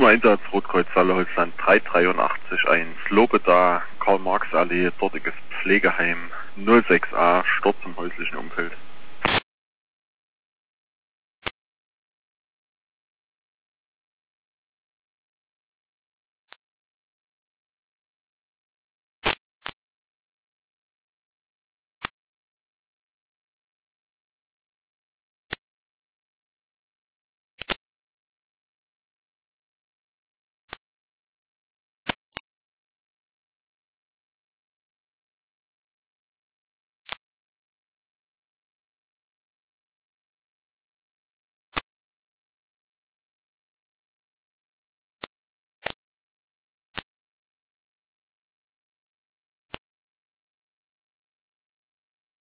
Einsatz Rotkreuz Saale-Holzland 38381 Lobeda, Karl-Marx-Allee, dortiges Pflegeheim 06a, Sturz im häuslichen Umfeld.